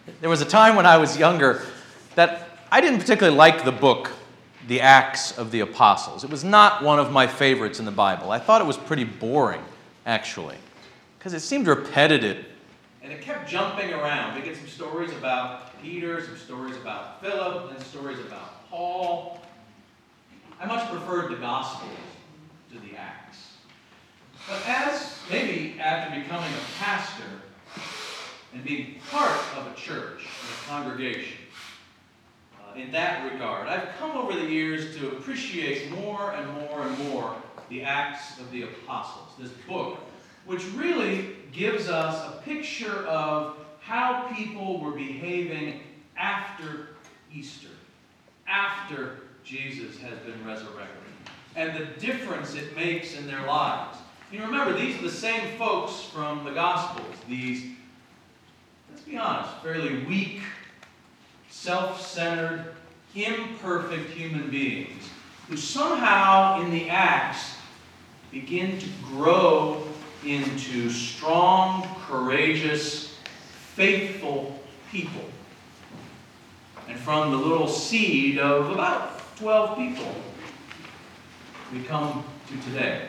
There was a time when I was younger that I didn't particularly like the book, The Acts of the Apostles. It was not one of my favorites in the Bible. I thought it was pretty boring, actually, because it seemed repetitive. And it kept jumping around. We get some stories about Peter, some stories about Philip, and stories about Paul. I much preferred the Gospels to the Acts. But as, maybe after becoming a pastor and being part of a church, a congregation, in that regard, I've come over the years to appreciate more and more and more the Acts of the Apostles, this book, which really gives us a picture of how people were behaving after Easter, after Jesus has been resurrected, and the difference it makes in their lives. You know, remember, these are the same folks from the Gospels, these, let's be honest, fairly weak, self-centered, imperfect human beings who somehow in the Acts begin to grow into strong, courageous, faithful people. And from the little seed of about 12 people, we come to today.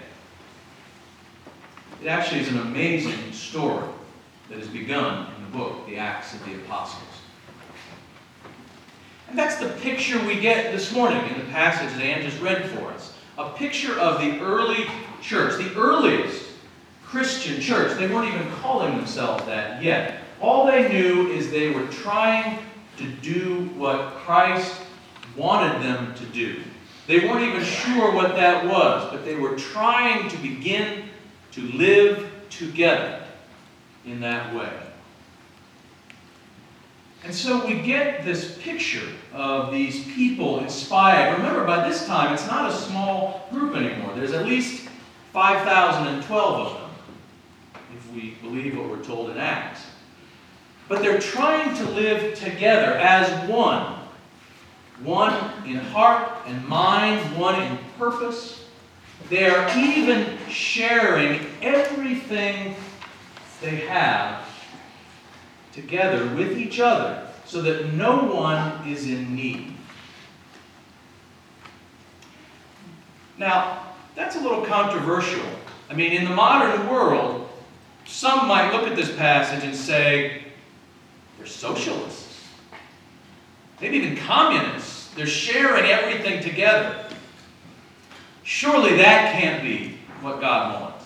It actually is an amazing story that has begun in the book, The Acts of the Apostles. And that's the picture we get this morning in the passage that Ann just read for us. A picture of the early church, the earliest Christian church. They weren't even calling themselves that yet. All they knew is they were trying to do what Christ wanted them to do. They weren't even sure what that was, but they were trying to begin to live together in that way. And so we get this picture of these people inspired. Remember, by this time, it's not a small group anymore. There's at least 5,012 of them, if we believe what we're told in Acts. But they're trying to live together as one. One in heart and mind, one in purpose. They are even sharing everything they have together with each other so that no one is in need. Now, that's a little controversial. I mean, in the modern world, some might look at this passage and say, they're socialists. Maybe even communists. They're sharing everything together. Surely that can't be what God wants.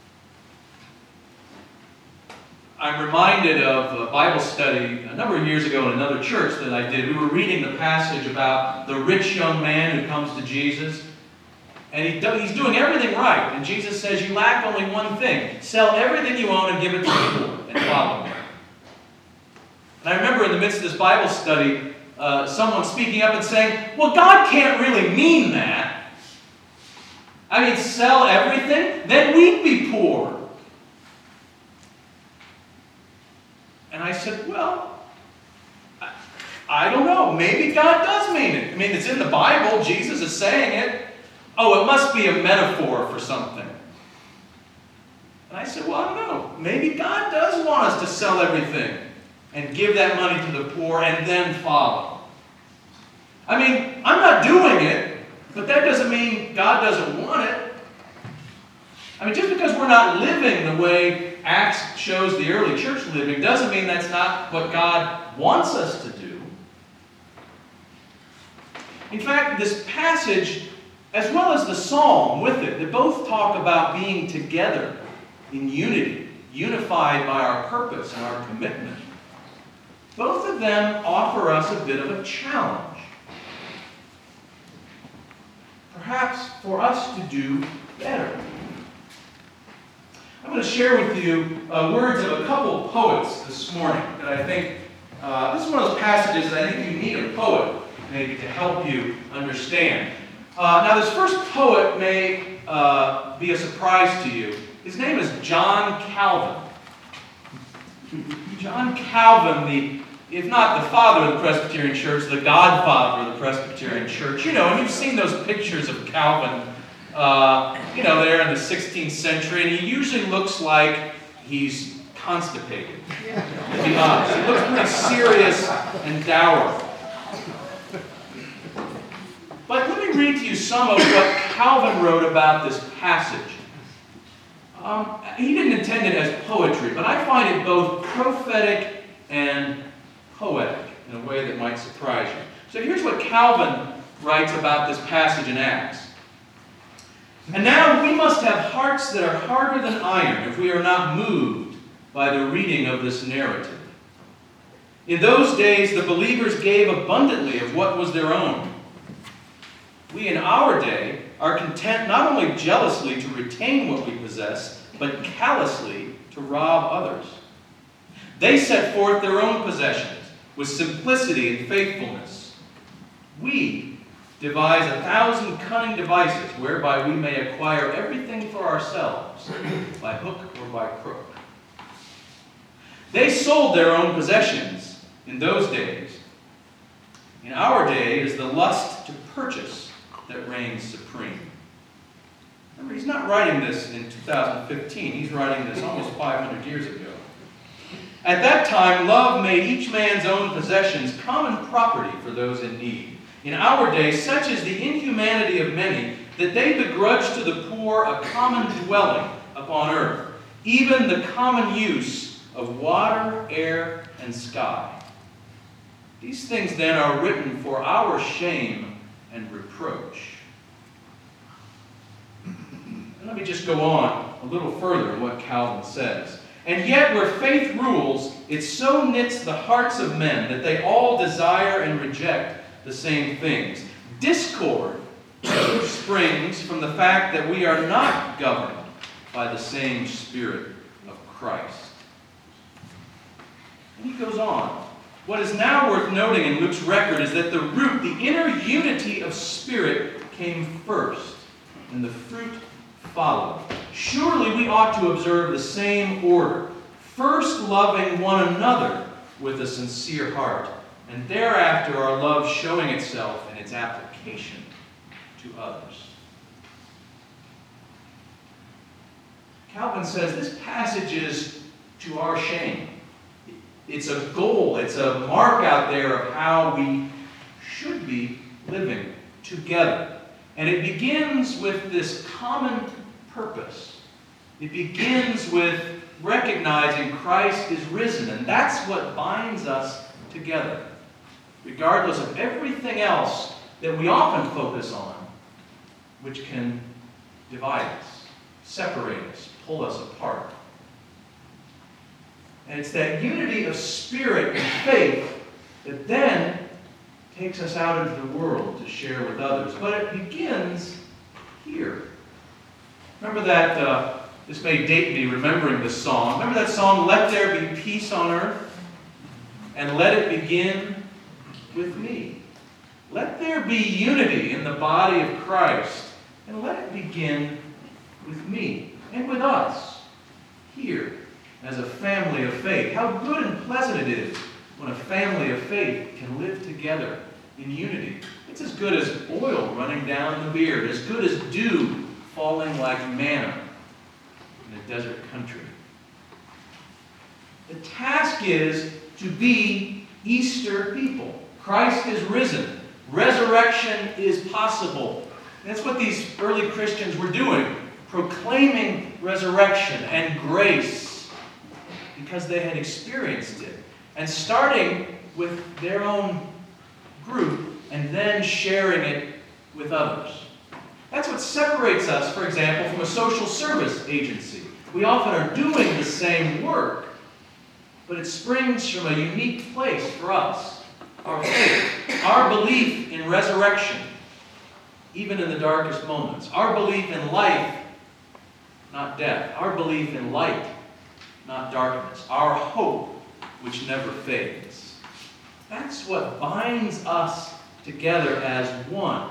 I'm reminded of a Bible study a number of years ago in another church that I did. We were reading the passage about the rich young man who comes to Jesus. And he's doing everything right. And Jesus says, you lack only one thing. Sell everything you own and give it to the poor and follow me. And I remember in the midst of this Bible study, someone speaking up and saying, well, God can't really mean that. I mean, sell everything? Then we'd be poor. And I said, well, I don't know. Maybe God does mean it. I mean, it's in the Bible. Jesus is saying it. Oh, it must be a metaphor for something. And I said, well, I don't know. Maybe God does want us to sell everything and give that money to the poor and then follow. I mean, I'm not doing it, but that doesn't mean God doesn't want it. I mean, just because we're not living the way Acts shows the early church living doesn't mean that's not what God wants us to do. In fact, this passage, as well as the psalm with it, they both talk about being together in unity, unified by our purpose and our commitment. Both of them offer us a bit of a challenge. Perhaps for us to do better. I'm going to share with you words of a couple of poets this morning that I think, this is one of those passages that I think you need a poet maybe to help you understand. Now this first poet may be a surprise to you. His name is John Calvin. John Calvin, if not the father of the Presbyterian Church, the godfather of the Presbyterian Church. You know, and you've seen those pictures of Calvin, there in the 16th century, and he usually looks like he's constipated, to be honest. He looks pretty serious and dour. But let me read to you some of what Calvin wrote about this passage. He didn't intend it as poetry, but I find it both prophetic and poetic in a way that might surprise you. So here's what Calvin writes about this passage in Acts. And now we must have hearts that are harder than iron if we are not moved by the reading of this narrative. In those days, the believers gave abundantly of what was their own. We in our day are content not only jealously to retain what we possess, but callously to rob others. They set forth their own possessions with simplicity and faithfulness. We devise 1,000 cunning devices whereby we may acquire everything for ourselves, by hook or by crook. They sold their own possessions in those days. In our day, it is the lust to purchase that reigns supreme. Remember, he's not writing this in 2015. He's writing this almost 500 years ago. At that time, love made each man's own possessions common property for those in need. In our day, such is the inhumanity of many that they begrudge to the poor a common dwelling upon earth, even the common use of water, air, and sky. These things then are written for our shame and reproach. And let me just go on a little further in what Calvin says. And yet where faith rules, it so knits the hearts of men that they all desire and reject the same things. Discord springs from the fact that we are not governed by the same Spirit of Christ. And he goes on. What is now worth noting in Luke's record is that the root, the inner unity of spirit, came first, and the fruit followed. Surely we ought to observe the same order, first loving one another with a sincere heart, and thereafter our love showing itself in its application to others. Calvin says this passage is to our shame. It's a goal, it's a mark out there of how we should be living together. And it begins with this common purpose. It begins with recognizing Christ is risen, and that's what binds us together, regardless of everything else that we often focus on, which can divide us, separate us, pull us apart. And it's that unity of spirit and faith that then takes us out into the world to share with others. But it begins here. Remember that, this may date me remembering this song. Remember that song, Let There Be Peace on Earth? And let it begin with me. Let there be unity in the body of Christ. And let it begin with me and with us here as a family of faith. How good and pleasant it is when a family of faith can live together in unity. It's as good as oil running down the beard, as good as dew falling like manna in a desert country. The task is to be Easter people. Christ is risen. Resurrection is possible. And that's what these early Christians were doing, proclaiming resurrection and grace because they had experienced it. And starting with their own group and then sharing it with others. That's what separates us, for example, from a social service agency. We often are doing the same work, but it springs from a unique place for us. Our faith, our belief in resurrection, even in the darkest moments. Our belief in life, not death. Our belief in light, not darkness. Our hope, which never fades. That's what binds us together as one.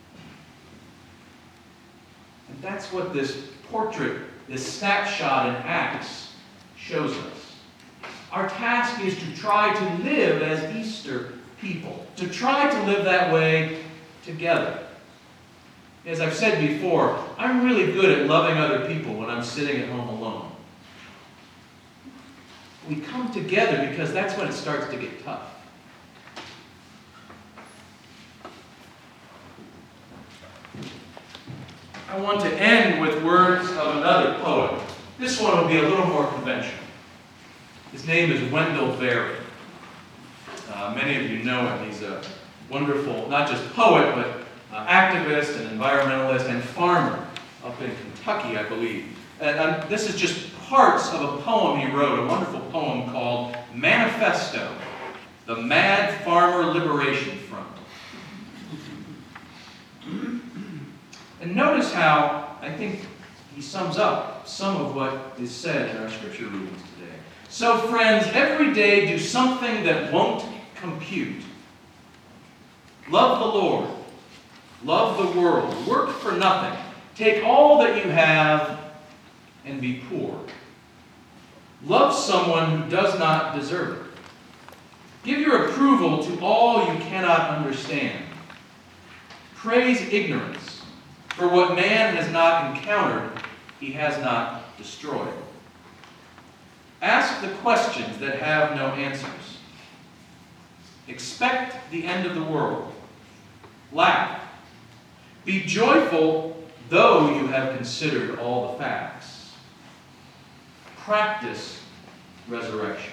And that's what this portrait, this snapshot in Acts shows us. Our task is to try to live as Easter people, to try to live that way together. As I've said before, I'm really good at loving other people when I'm sitting at home alone. we come together because that's when it starts to get tough. I want to end with words of another poet. This one will be a little more conventional. His name is Wendell Berry. Many of you know him. He's a wonderful, not just poet, but activist and environmentalist and farmer up in Kentucky, I believe. And this is just parts of a poem he wrote, a wonderful poem called Manifesto, the Mad Farmer Liberation Front. And notice how I think he sums up some of what is said in our scripture readings today. So, friends, every day do something that won't compute. Love the Lord. Love the world. Work for nothing. Take all that you have and be poor. Love someone who does not deserve it. Give your approval to all you cannot understand. Praise ignorance, for what man has not encountered, he has not destroyed. Ask the questions that have no answers. Expect the end of the world. Laugh. Be joyful, though you have considered all the facts. Practice resurrection.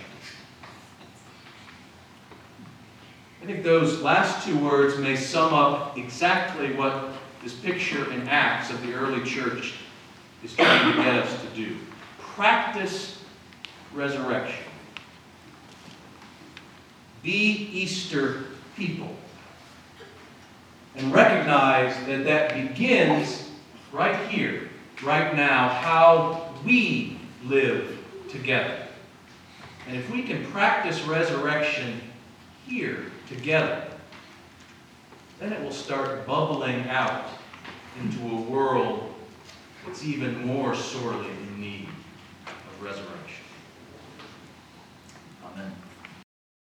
I think those last two words may sum up exactly what this picture in Acts of the early church is trying to get us to do. Practice resurrection. Be Easter people. And recognize that that begins right here, right now, how we live together. And if we can practice resurrection here together, then it will start bubbling out into a world that's even more sorely in need of resurrection. Amen.